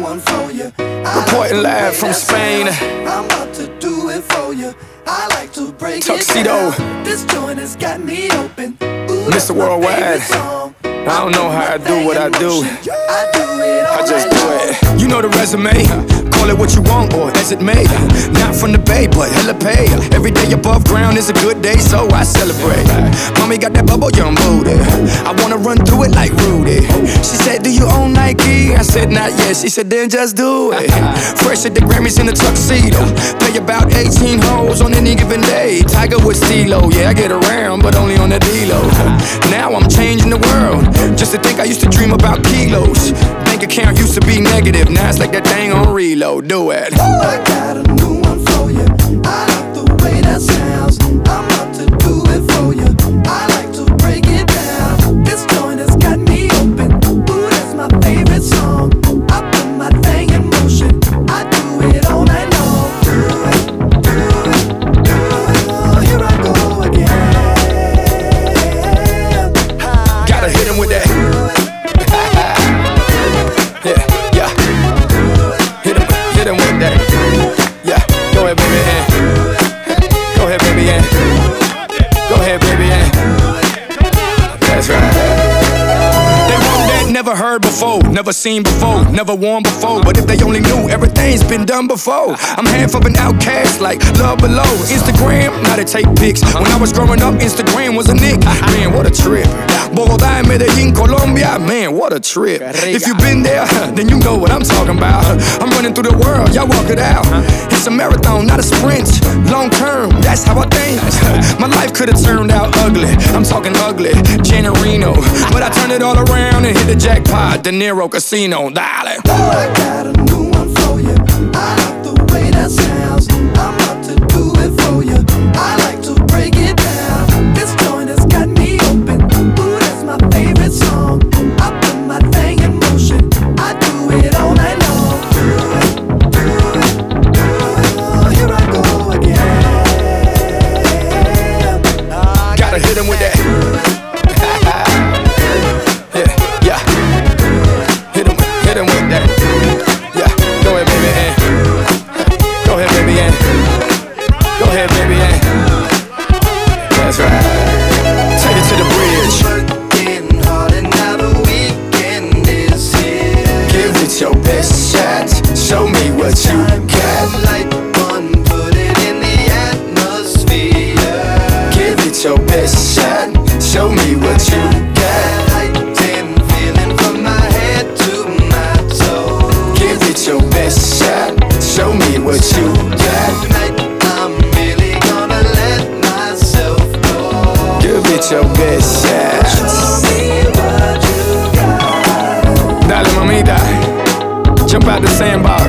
one for you. Reporting live from Spain. I'm about to do it for you. I like to break Tuxedo. it down. This joint has got me open. Ooh, Mr. Worldwide. I don't know how I do what I do. I just do it. You know the resume. Call it what you want or as it may. Not from the Bay, but hella pay. Every day above ground is a good day, so I celebrate. Mommy got that bubble young booty. I wanna run through it like Rudy. She said, do you own Nike? I said, not yet. She said, then just do it. Fresh at the Grammys in a tuxedo. Pay about 18 hoes on any given day. Tiger with Stilo. Yeah, I get around, but only on the D-Lo. Now I'm changing the world. Just to think I used to dream about kilos. Bank account used to be negative. Now it's like that thing on reload. Do it. I got a new one for you. I like the way that sounds. I'm about to do it for you. I like to break it down. This joint has got me open. Ooh, that's my favorite song. I put my thing in motion. I do it all night long. Do it, do it, do it. Here I go again. Gotta hit him with that. Yeah, yeah. Hit him with that. Yeah, go ahead, baby, Go ahead, baby, Go ahead, baby, That's right. They want that never heard before, never seen before, never worn before. But if they only knew, everything's been done before. I'm half of an outcast like Love Below. Instagram, now they take pics. When I was growing up, Instagram was a nick. Man, what a trip. Bogotá and Medellín, Colombia. Man, what a trip. If you've been there, then you know what I'm talking about. I'm running through the world, y'all walk it out. It's a marathon, not a sprint. Long term, that's how I think. My life could've turned out ugly. I'm talking ugly, Janarino. But I turned it all around and hit the jackpot, De Niro Casino. Dale. I got a new one for you. I like the way that sounds. I'm about to do it for you. I like to break it down. This joint has got me open. Ooh, that's my favorite song. I put my thing in motion. I do it all night long. Do it, do it, do it. Here I go again. Gotta hit him with that. Hit him with that. Yeah, go ahead, baby, Go ahead, baby, Go ahead, baby, That's right. Take it to the bridge. Working hard and now the weekend is here. Give it your best shot. Show me what you got. Light one, put it in the atmosphere. Give it your best shot. Show me what you got. Feeling from my head to my toes. Give it your best shot. Show me what you got. Tonight I'm really gonna let myself go. Give it your best shot. Show me what you got. Dale, mamita. Jump out the sandbar.